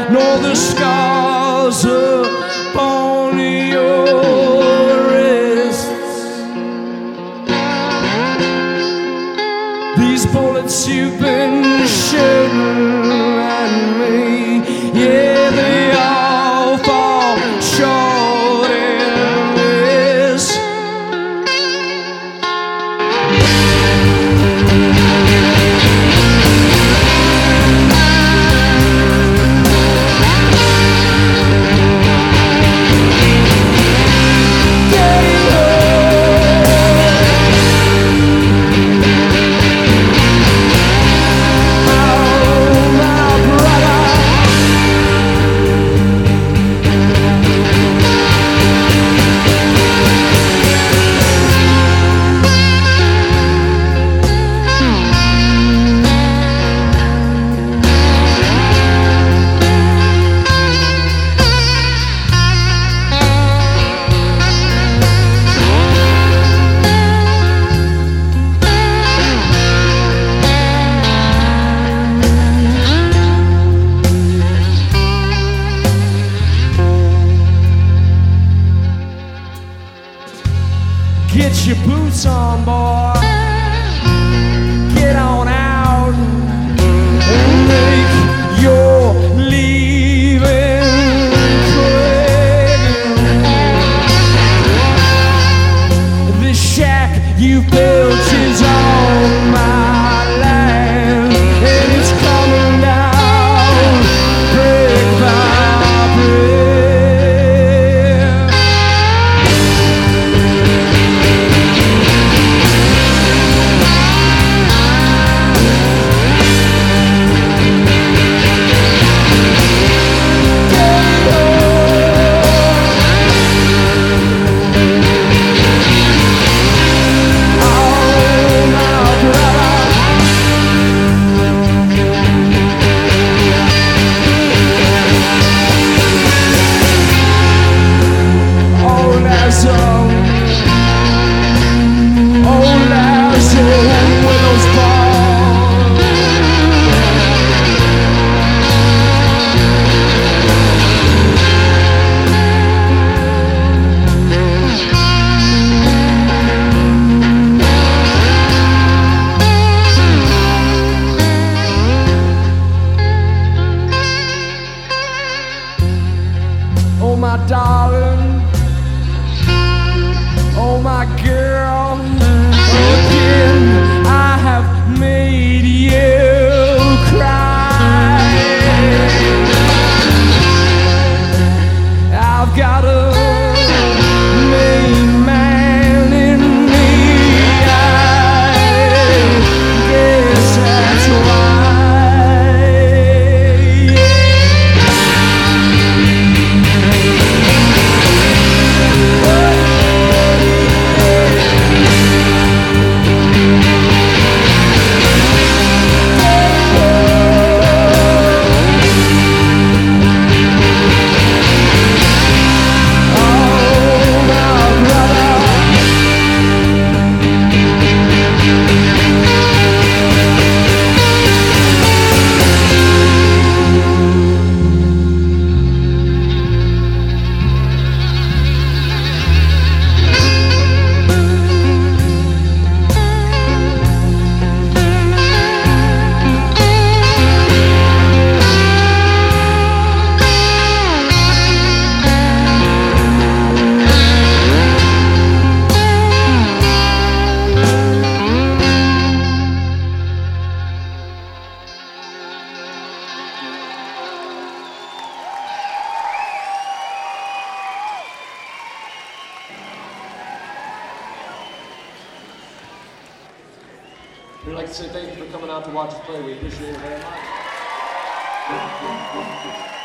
nor the scars upon your wrists. These bullets you've been shooting at me, yeah, they all fall short in this. Get your boots on, boy. Get on out and make your leaving quick. This shack you built is on my land, and it's coming down brick by brick. Oh my darling, oh my girl, again I have made you cry. I've got a main man in me, I guess that's why. We'd like to say thank you for coming out to watch us play. We appreciate it very much.